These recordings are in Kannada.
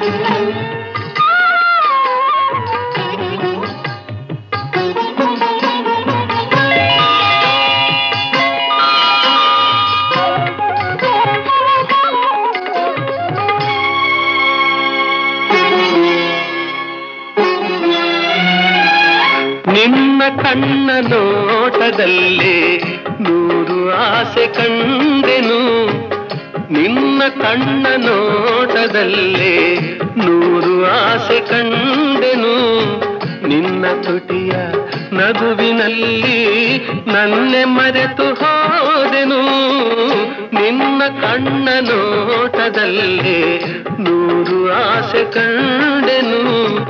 ನಿನ್ನ ಕಣ್ಣ ನೋಟದಲ್ಲಿ ನೂರು ಆಸೆ ಕಂಡೆನು, ನಿನ್ನ ಕಣ್ಣ ನೋಟದಲ್ಲಿ ನೂರು ಆಸೆ ಕಂಡೆನು, ನಿನ್ನ ತುಟಿಯ ನಗುವಿನಲ್ಲಿ ನನ್ನೆ ಮರೆತು ಹೋದೆನು, ನಿನ್ನ ಕಣ್ಣ ನೋಟದಲ್ಲಿ ನೂರು ಆಸೆ ಕಂಡೆನು.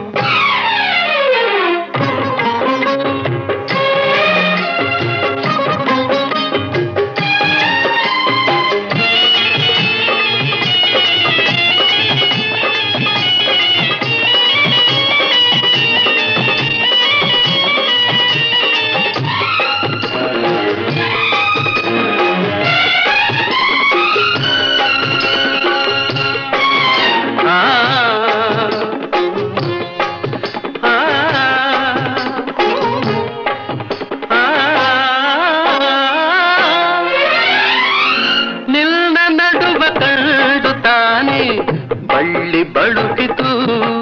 ಬಳ್ಳಿ ಬಳುಕಿತು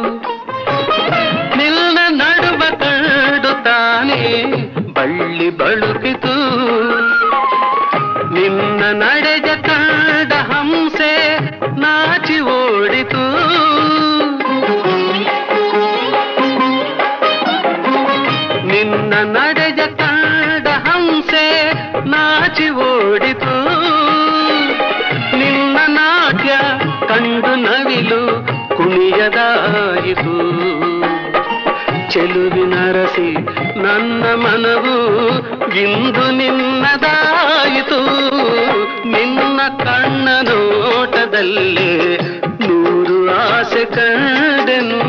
ನಿನ್ನ ನಡುವ ಕಂಡು ತಾನೆ ಬಳ್ಳಿ ಬಳುಕಿತು, ನಿನ್ನ ನಡೆದ ಕಂಡ ಹಂಸೆ ನಾಚಿ ಓಡಿತು, ನಿನ್ನ ನಡೆದ ಕಂಡ ಹಂಸೆ ನಾಚಿ ಓಡಿತು, ನಿನ್ನ ನಾಟ್ಯ ಕಂಡು ನವಿಲು ಕುಣಿಯದಾಯಿತು, ಚೆಲುವಿನ ರಸಿ ನನ್ನ ಮನವು ಇಂದು ನಿನ್ನದಾಯಿತು, ನಿನ್ನ ಕಣ್ಣ ನೋಟದಲ್ಲಿ ನೂರು ಆಸೆ ಕಂಡೆನು.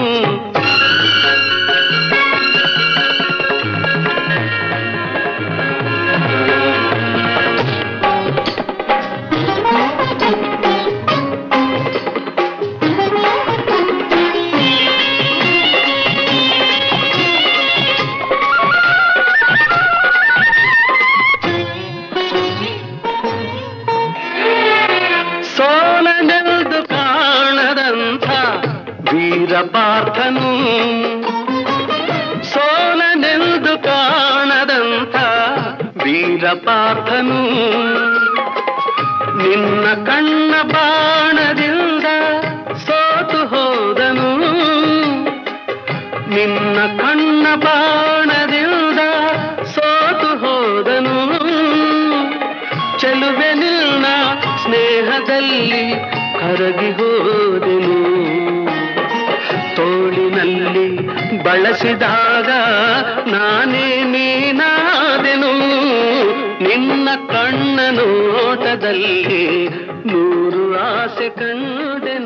ಸೋಲನೆಂದು ಕಾಣದಂಥ ವೀರಪಾರ್ಥನು, ಸೋಲನೆಂದು ಕಾಣದಂಥ ವೀರಪಾರ್ಥನು, ನಿನ್ನ ಕಣ್ಣ ಬಾಣದಿಂದ ಸೋತು ಹೋದನು, ನಿನ್ನ ಕಣ್ಣ ಬಾಣದಿಂದ ಸೋತು ಹೋದನು, ಚೆಲುವೆ ನಿನ್ನ ಸ್ನೇಹದಲ್ಲಿ ಕರಗಿ ಹೋದೆನು, ತೋಳಿನಲ್ಲಿ ಬಳಸಿದಾಗ ನಾನೇ ನೀನಾದೆನು, ನಿನ್ನ ಕಣ್ಣ ನೋಟದಲ್ಲಿ ನೂರು ಆಸೆ ಕಂಡೆ.